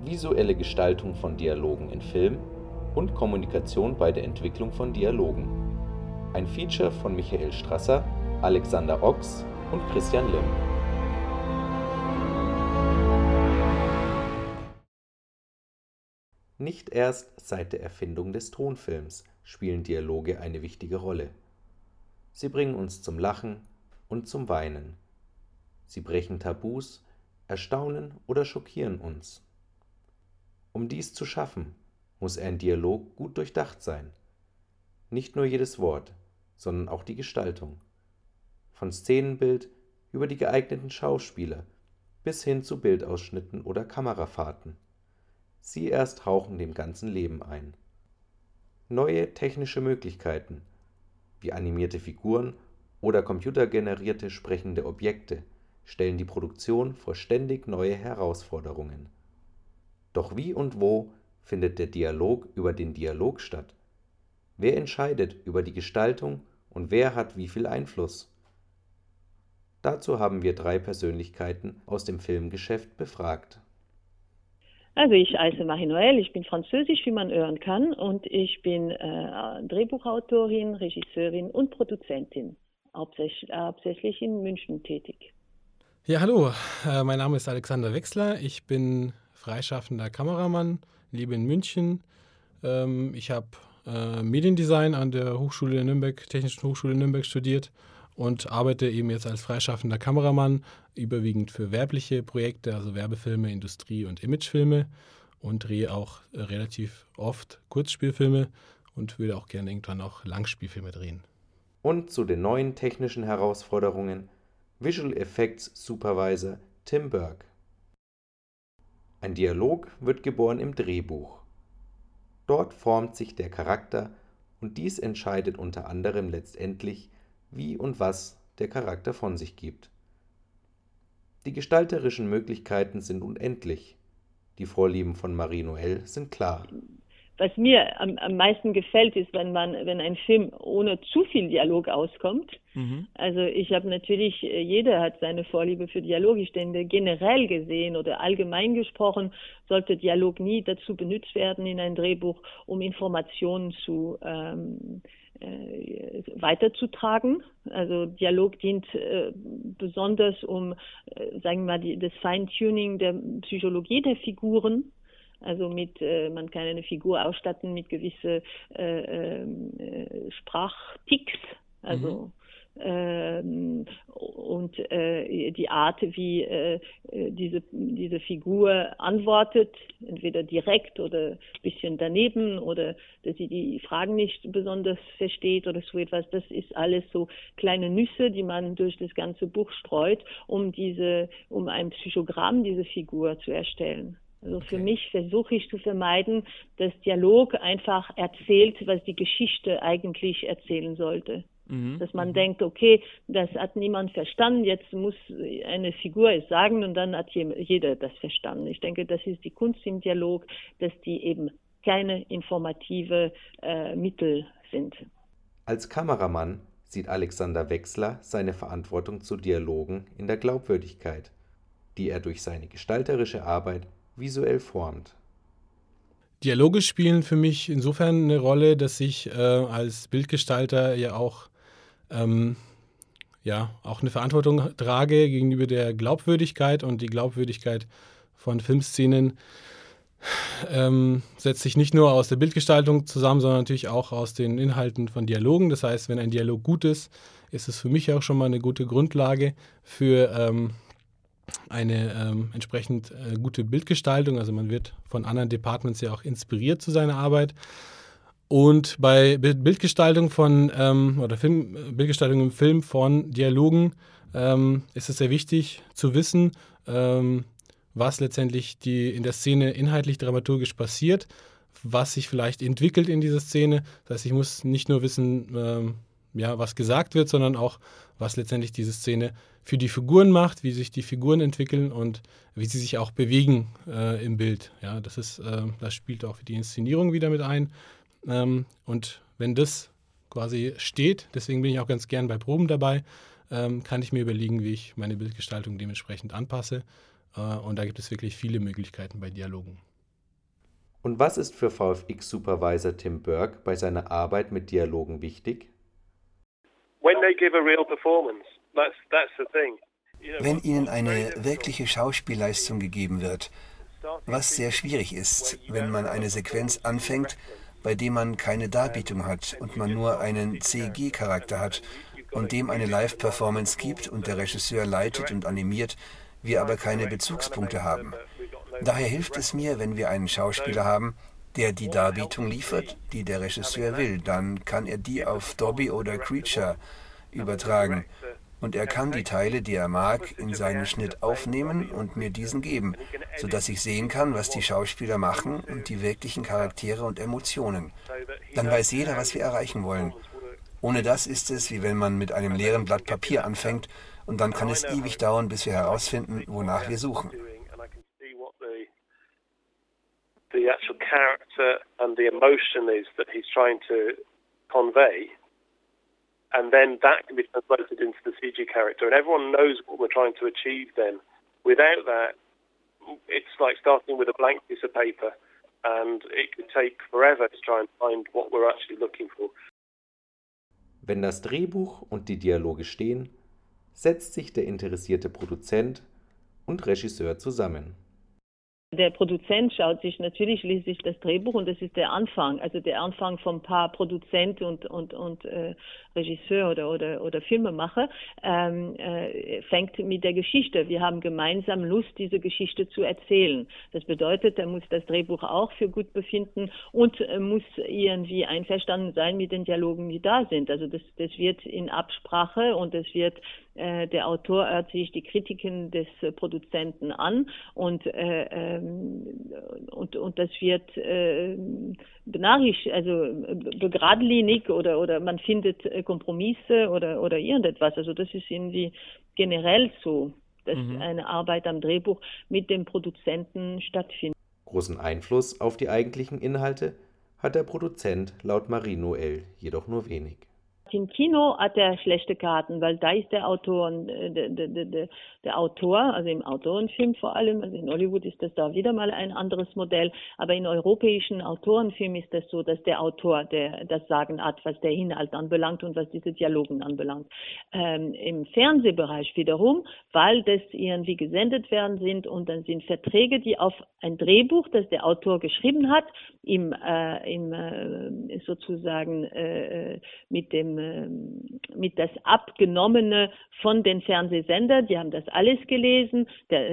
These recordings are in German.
visuelle Gestaltung von Dialogen in Film und Kommunikation bei der Entwicklung von Dialogen. Ein Feature von Michael Strasser, Alexander Ochs und Christian Limm. Nicht erst seit der Erfindung des Tonfilms spielen Dialoge eine wichtige Rolle. Sie bringen uns zum Lachen und zum Weinen. Sie brechen Tabus, erstaunen oder schockieren uns. Um dies zu schaffen, muss ein Dialog gut durchdacht sein. Nicht nur jedes Wort, sondern auch die Gestaltung. Von Szenenbild über die geeigneten Schauspieler bis hin zu Bildausschnitten oder Kamerafahrten. Sie erst hauchen dem ganzen Leben ein. Neue technische Möglichkeiten, wie animierte Figuren oder computergenerierte sprechende Objekte, stellen die Produktion vor ständig neue Herausforderungen. Doch wie und wo findet der Dialog über den Dialog statt? Wer entscheidet über die Gestaltung und wer hat wie viel Einfluss? Dazu haben wir 3 Persönlichkeiten aus dem Filmgeschäft befragt. Also ich heiße Marie Noël, ich bin französisch, wie man hören kann, und ich bin Drehbuchautorin, Regisseurin und Produzentin, hauptsächlich in München tätig. Ja, hallo, mein Name ist Alexander Wechsler, ich bin freischaffender Kameramann, lebe in München. Ich habe Mediendesign an der Hochschule Nürnberg, Technischen Hochschule Nürnberg studiert und arbeite eben jetzt als freischaffender Kameramann, überwiegend für werbliche Projekte, also Werbefilme, Industrie- und Imagefilme, und drehe auch relativ oft Kurzspielfilme und würde auch gerne irgendwann auch Langspielfilme drehen. Und zu den neuen technischen Herausforderungen Visual Effects Supervisor Tim Burke. Ein Dialog wird geboren im Drehbuch. Dort formt sich der Charakter und dies entscheidet unter anderem letztendlich, wie und was der Charakter von sich gibt. Die gestalterischen Möglichkeiten sind unendlich. Die Vorlieben von Marie Noël sind klar. Was mir am meisten gefällt, ist, wenn ein Film ohne zu viel Dialog auskommt. Also ich habe natürlich, jeder hat seine Vorliebe für Dialog. Ich denke, generell gesehen oder allgemein gesprochen, sollte Dialog nie dazu benutzt werden in ein Drehbuch, um Informationen weiterzutragen. Also Dialog dient besonders sagen wir mal, das Feintuning der Psychologie der Figuren. Also man kann eine Figur ausstatten mit gewisse Sprachtics, also und die Art, wie diese Figur antwortet, entweder direkt oder ein bisschen daneben oder dass sie die Fragen nicht besonders versteht oder so etwas. Das ist alles so kleine Nüsse, die man durch das ganze Buch streut, um ein Psychogramm dieser Figur zu erstellen. Also für mich versuche ich zu vermeiden, dass Dialog einfach erzählt, was die Geschichte eigentlich erzählen sollte. Dass man denkt, okay, das hat niemand verstanden, jetzt muss eine Figur es sagen und dann hat jeder das verstanden. Ich denke, das ist die Kunst im Dialog, dass die eben keine informative Mittel sind. Als Kameramann sieht Alexander Wechsler seine Verantwortung zu Dialogen in der Glaubwürdigkeit, die er durch seine gestalterische Arbeit visuell formt. Dialoge spielen für mich insofern eine Rolle, dass ich als Bildgestalter ja auch eine Verantwortung trage gegenüber der Glaubwürdigkeit, und die Glaubwürdigkeit von Filmszenen setzt sich nicht nur aus der Bildgestaltung zusammen, sondern natürlich auch aus den Inhalten von Dialogen. Das heißt, wenn ein Dialog gut ist, ist es für mich auch schon mal eine gute Grundlage für eine entsprechend gute Bildgestaltung. Also man wird von anderen Departments ja auch inspiriert zu seiner Arbeit. Und bei Bildgestaltung Bildgestaltung im Film von Dialogen ist es sehr wichtig zu wissen, was letztendlich in der Szene inhaltlich dramaturgisch passiert, was sich vielleicht entwickelt in dieser Szene. Das heißt, ich muss nicht nur wissen, was gesagt wird, sondern auch, was letztendlich diese Szene für die Figuren macht, wie sich die Figuren entwickeln und wie sie sich auch bewegen im Bild. Ja, das spielt auch für die Inszenierung wieder mit ein. Und wenn das quasi steht, deswegen bin ich auch ganz gern bei Proben dabei, kann ich mir überlegen, wie ich meine Bildgestaltung dementsprechend anpasse. Und da gibt es wirklich viele Möglichkeiten bei Dialogen. Und was ist für VFX-Supervisor Tim Burke bei seiner Arbeit mit Dialogen wichtig? When they give a real performance, that's the thing. Wenn ihnen eine wirkliche Schauspielleistung gegeben wird, was sehr schwierig ist, wenn man eine Sequenz anfängt, bei dem man keine Darbietung hat und man nur einen CG-Charakter hat und dem eine Live-Performance gibt und der Regisseur leitet und animiert, wir aber keine Bezugspunkte haben. Daher hilft es mir, wenn wir einen Schauspieler haben, der die Darbietung liefert, die der Regisseur will. Dann kann er die auf Dolby oder Creature übertragen. Und er kann die Teile, die er mag, in seinen Schnitt aufnehmen und mir diesen geben, sodass ich sehen kann, was die Schauspieler machen und die wirklichen Charaktere und Emotionen. Dann weiß jeder, was wir erreichen wollen. Ohne das ist es, wie wenn man mit einem leeren Blatt Papier anfängt und dann kann es ewig dauern, bis wir herausfinden, wonach wir suchen. The actual character and the emotion is that he's trying to convey, and then that can be translated into the CG character, and everyone knows what we're trying to achieve then. Without that, it's like starting with a blank piece of paper, and it could take forever to try and find what we're actually looking for. Wenn das Drehbuch und die Dialoge stehen, setzt sich der interessierte Produzent und Regisseur zusammen. Der Produzent schaut sich natürlich, liest sich das Drehbuch und das ist der Anfang, also der Anfang vom Paar Produzent und Regisseur oder Filmemacher, fängt mit der Geschichte. Wir haben gemeinsam Lust, diese Geschichte zu erzählen. Das bedeutet, er muss das Drehbuch auch für gut befinden und muss irgendwie einverstanden sein mit den Dialogen, die da sind. Also das wird in Absprache und es wird der Autor hört sich die Kritiken des Produzenten an und das wird begeradlinig oder man findet Kompromisse oder irgendetwas. Also das ist irgendwie generell so, dass eine Arbeit am Drehbuch mit dem Produzenten stattfindet. Großen Einfluss auf die eigentlichen Inhalte hat der Produzent laut Marie-Noël jedoch nur wenig. Im Kino hat er schlechte Karten, weil da ist der Autor, der Autor, also im Autorenfilm vor allem, also in Hollywood ist das da wieder mal ein anderes Modell, aber in europäischen Autorenfilmen ist das so, dass der Autor das Sagen hat, was der Inhalt anbelangt und was diese Dialogen anbelangt. Im Fernsehbereich wiederum, weil das irgendwie gesendet werden sind und dann sind Verträge, die auf ein Drehbuch, das der Autor geschrieben hat, sozusagen mit das Abgenommene von den Fernsehsendern, die haben das alles gelesen.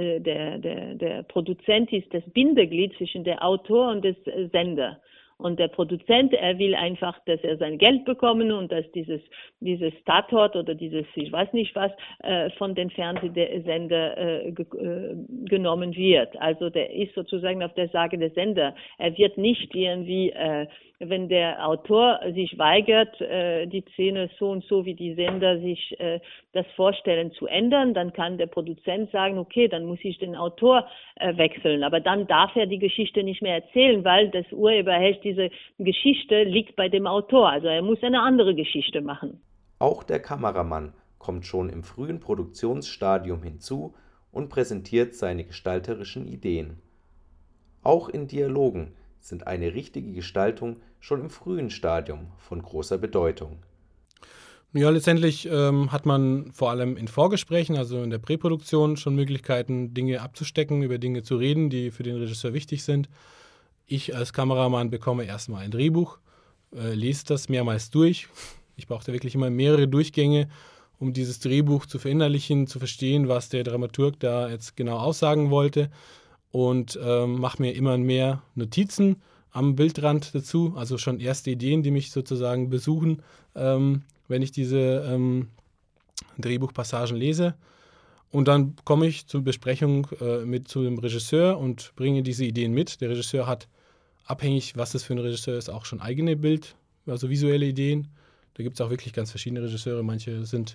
Der Produzent ist das Bindeglied zwischen der Autor und des Sender. Und der Produzent, er will einfach, dass er sein Geld bekommen und dass dieses Tatort oder dieses, ich weiß nicht was, von den Fernsehsender genommen wird. Also der ist sozusagen auf der Seite der Sender. Er wird nicht irgendwie, wenn der Autor sich weigert, die Szene so und so, wie die Sender sich das vorstellen, zu ändern, dann kann der Produzent sagen, okay, dann muss ich den Autor wechseln. Aber dann darf er die Geschichte nicht mehr erzählen, weil das Urheberrecht, diese Geschichte liegt bei dem Autor. Also er muss eine andere Geschichte machen. Auch der Kameramann kommt schon im frühen Produktionsstadium hinzu und präsentiert seine gestalterischen Ideen. Auch in Dialogen sind eine richtige Gestaltung schon im frühen Stadium von großer Bedeutung. Ja, letztendlich hat man vor allem in Vorgesprächen, also in der Präproduktion, schon Möglichkeiten, Dinge abzustecken, über Dinge zu reden, die für den Regisseur wichtig sind. Ich als Kameramann bekomme erstmal ein Drehbuch, lese das mehrmals durch. Ich brauchte wirklich immer mehrere Durchgänge, um dieses Drehbuch zu verinnerlichen, zu verstehen, was der Dramaturg da jetzt genau aussagen wollte. Und mache mir immer mehr Notizen am Bildrand dazu, also schon erste Ideen, die mich sozusagen besuchen, wenn ich diese Drehbuchpassagen lese. Und dann komme ich zur Besprechung zu dem Regisseur und bringe diese Ideen mit. Der Regisseur hat, abhängig, was das für ein Regisseur ist, auch schon eigene also visuelle Ideen. Da gibt es auch wirklich ganz verschiedene Regisseure. Manche sind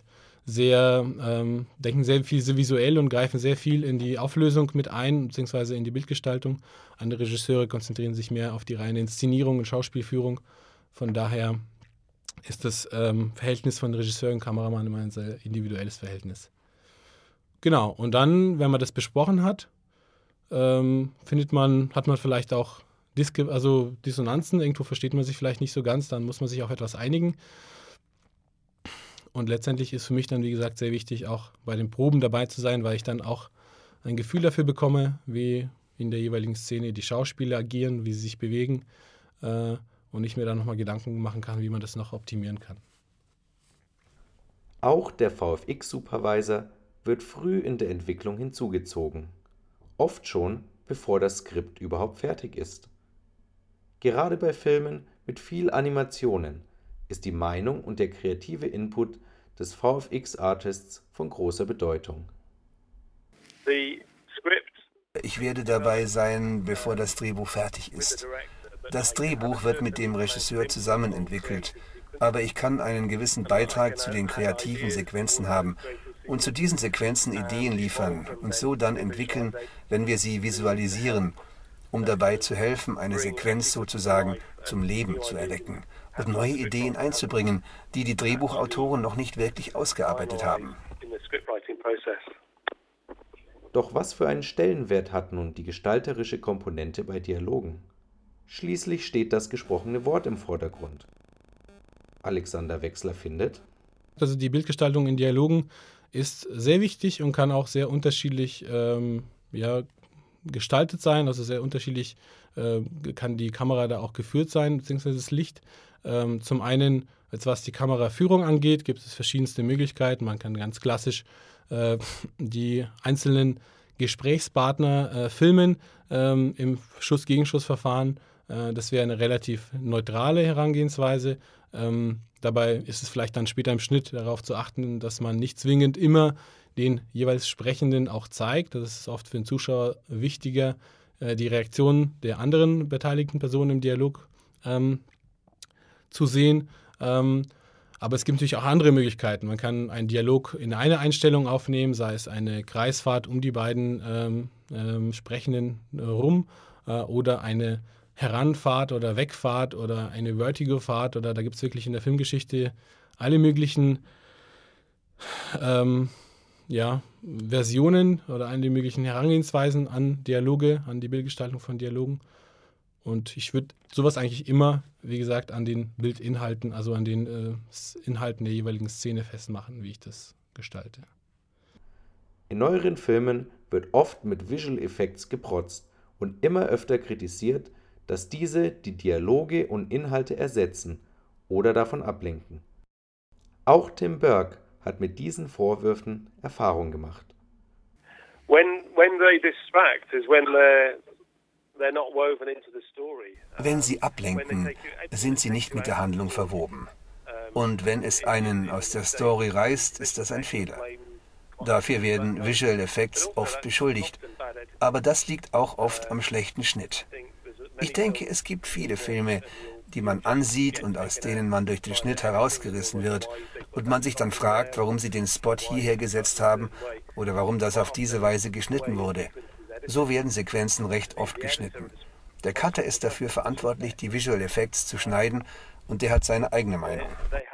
denken sehr viel visuell und greifen sehr viel in die Auflösung mit ein, beziehungsweise in die Bildgestaltung. Andere Regisseure konzentrieren sich mehr auf die reine Inszenierung und Schauspielführung. Von daher ist das Verhältnis von Regisseur und Kameramann immer ein sehr individuelles Verhältnis. Genau, und dann, wenn man das besprochen hat, hat man vielleicht auch Dissonanzen, irgendwo versteht man sich vielleicht nicht so ganz, dann muss man sich auf etwas einigen. Und letztendlich ist für mich dann, wie gesagt, sehr wichtig, auch bei den Proben dabei zu sein, weil ich dann auch ein Gefühl dafür bekomme, wie in der jeweiligen Szene die Schauspieler agieren, wie sie sich bewegen und ich mir dann nochmal Gedanken machen kann, wie man das noch optimieren kann. Auch der VFX-Supervisor wird früh in der Entwicklung hinzugezogen, oft schon, bevor das Skript überhaupt fertig ist. Gerade bei Filmen mit viel Animationen ist die Meinung und der kreative Input des VFX-Artists von großer Bedeutung. Ich werde dabei sein, bevor das Drehbuch fertig ist. Das Drehbuch wird mit dem Regisseur zusammen entwickelt, aber ich kann einen gewissen Beitrag zu den kreativen Sequenzen haben und zu diesen Sequenzen Ideen liefern und so dann entwickeln, wenn wir sie visualisieren, um dabei zu helfen, eine Sequenz sozusagen zum Leben zu erwecken und neue Ideen einzubringen, die die Drehbuchautoren noch nicht wirklich ausgearbeitet haben. Doch was für einen Stellenwert hat nun die gestalterische Komponente bei Dialogen? Schließlich steht das gesprochene Wort im Vordergrund. Alexander Wechsler findet: Also die Bildgestaltung in Dialogen ist sehr wichtig und kann auch sehr unterschiedlich gestaltet sein. Also sehr unterschiedlich kann die Kamera da auch geführt sein, beziehungsweise das Licht. Zum einen, was die Kameraführung angeht, gibt es verschiedenste Möglichkeiten. Man kann ganz klassisch die einzelnen Gesprächspartner filmen im Schuss-Gegenschuss-Verfahren. Das wäre eine relativ neutrale Herangehensweise. Dabei ist es vielleicht dann später im Schnitt darauf zu achten, dass man nicht zwingend immer den jeweils Sprechenden auch zeigt. Das ist oft für den Zuschauer wichtiger, die Reaktion der anderen beteiligten Personen im Dialog zu sehen. Aber es gibt natürlich auch andere Möglichkeiten. Man kann einen Dialog in eine Einstellung aufnehmen, sei es eine Kreisfahrt um die beiden Sprechenden rum oder eine Heranfahrt oder Wegfahrt oder eine Vertigo-Fahrt, oder da gibt es wirklich in der Filmgeschichte alle möglichen Versionen oder alle möglichen Herangehensweisen an Dialoge, an die Bildgestaltung von Dialogen. Und ich würde sowas eigentlich immer, wie gesagt, an den Bildinhalten, also an den Inhalten der jeweiligen Szene festmachen, wie ich das gestalte. In neueren Filmen wird oft mit Visual Effects geprotzt und immer öfter kritisiert, dass diese die Dialoge und Inhalte ersetzen oder davon ablenken. Auch Tim Burke hat mit diesen Vorwürfen Erfahrung gemacht. Wenn sie ablenken, sind sie nicht mit der Handlung verwoben. Und wenn es einen aus der Story reißt, ist das ein Fehler. Dafür werden Visual Effects oft beschuldigt, aber das liegt auch oft am schlechten Schnitt. Ich denke, es gibt viele Filme, die man ansieht und aus denen man durch den Schnitt herausgerissen wird und man sich dann fragt, warum sie den Spot hierher gesetzt haben oder warum das auf diese Weise geschnitten wurde. So werden Sequenzen recht oft geschnitten. Der Cutter ist dafür verantwortlich, die Visual Effects zu schneiden, und der hat seine eigene Meinung.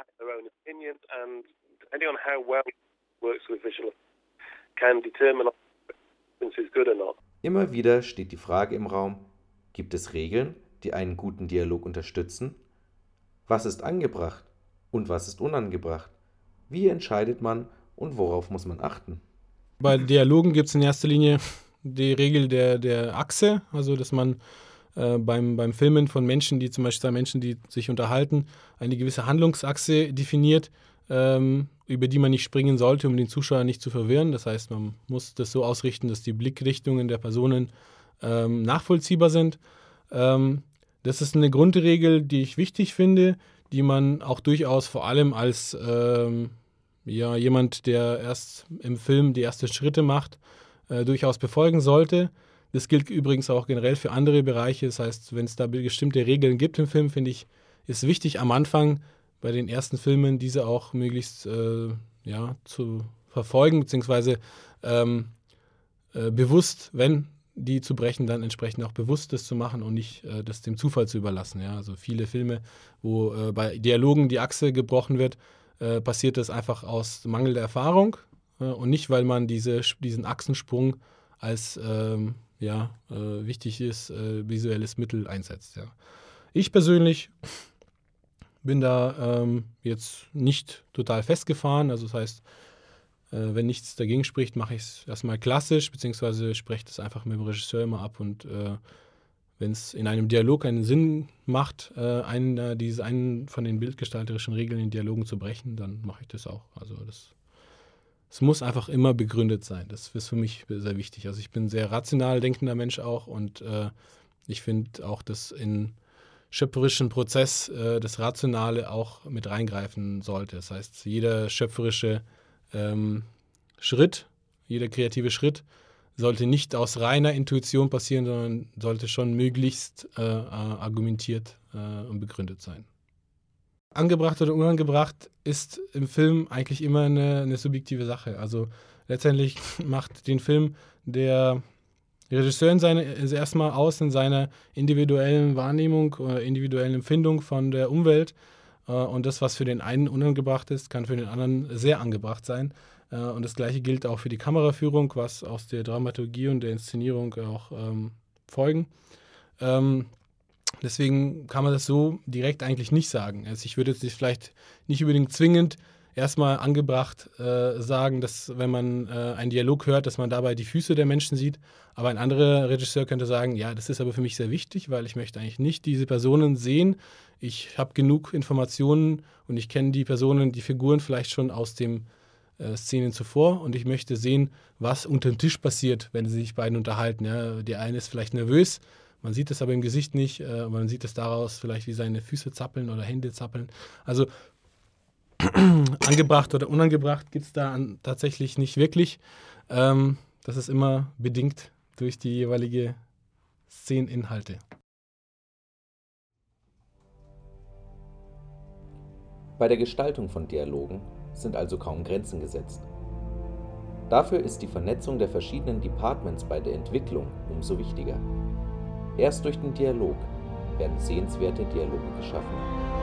Immer wieder steht die Frage im Raum: Gibt es Regeln, die einen guten Dialog unterstützen? Was ist angebracht und was ist unangebracht? Wie entscheidet man und worauf muss man achten? Bei Dialogen gibt es in erster Linie die Regel der Achse, also dass man beim Filmen von Menschen, die zum Beispiel zwei Menschen, die sich unterhalten, eine gewisse Handlungsachse definiert, über die man nicht springen sollte, um den Zuschauer nicht zu verwirren. Das heißt, man muss das so ausrichten, dass die Blickrichtungen der Personen nachvollziehbar sind. Das ist eine Grundregel, die ich wichtig finde, die man auch durchaus vor allem als jemand, der erst im Film die ersten Schritte macht, durchaus befolgen sollte. Das gilt übrigens auch generell für andere Bereiche. Das heißt, wenn es da bestimmte Regeln gibt im Film, finde ich, ist wichtig am Anfang bei den ersten Filmen diese auch möglichst zu verfolgen, beziehungsweise bewusst, wenn die zu brechen, dann entsprechend auch bewusst das zu machen und nicht das dem Zufall zu überlassen. Ja? Also viele Filme, wo bei Dialogen die Achse gebrochen wird, passiert das einfach aus mangelnder Erfahrung und nicht, weil man diesen Achsensprung als wichtiges visuelles Mittel einsetzt. Ja. Ich persönlich bin da jetzt nicht total festgefahren. Also das heißt, wenn nichts dagegen spricht, mache ich es erstmal klassisch, beziehungsweise spreche das einfach mit dem Regisseur immer ab. Und wenn es in einem Dialog einen Sinn macht, einen von den bildgestalterischen Regeln in Dialogen zu brechen, dann mache ich das auch. Also es muss einfach immer begründet sein. Das ist für mich sehr wichtig. Also ich bin ein sehr rational denkender Mensch auch und ich finde auch, dass in schöpferischen Prozess das Rationale auch mit reingreifen sollte. Das heißt, jeder schöpferische Schritt, jeder kreative Schritt sollte nicht aus reiner Intuition passieren, sondern sollte schon möglichst argumentiert und begründet sein. Angebracht oder unangebracht ist im Film eigentlich immer eine subjektive Sache. Also letztendlich macht den Film der Regisseur erstmal aus in seiner individuellen Wahrnehmung oder individuellen Empfindung von der Umwelt. Und das, was für den einen unangebracht ist, kann für den anderen sehr angebracht sein. Und das Gleiche gilt auch für die Kameraführung, was aus der Dramaturgie und der Inszenierung auch folgen. Deswegen kann man das so direkt eigentlich nicht sagen. Also ich würde jetzt vielleicht nicht unbedingt zwingend erstmal angebracht sagen, dass wenn man einen Dialog hört, dass man dabei die Füße der Menschen sieht. Aber ein anderer Regisseur könnte sagen, ja, das ist aber für mich sehr wichtig, weil ich möchte eigentlich nicht diese Personen sehen. Ich habe genug Informationen und ich kenne die Personen, die Figuren vielleicht schon aus den Szenen zuvor und ich möchte sehen, was unter dem Tisch passiert, wenn sie sich beiden unterhalten. Ja, der eine ist vielleicht nervös, man sieht es aber im Gesicht nicht, man sieht es daraus vielleicht, wie seine Füße zappeln oder Hände zappeln. Also angebracht oder unangebracht gibt es da tatsächlich nicht wirklich. Das ist immer bedingt durch die jeweilige Szeneninhalte. Bei der Gestaltung von Dialogen sind also kaum Grenzen gesetzt. Dafür ist die Vernetzung der verschiedenen Departments bei der Entwicklung umso wichtiger. Erst durch den Dialog werden sehenswerte Dialoge geschaffen.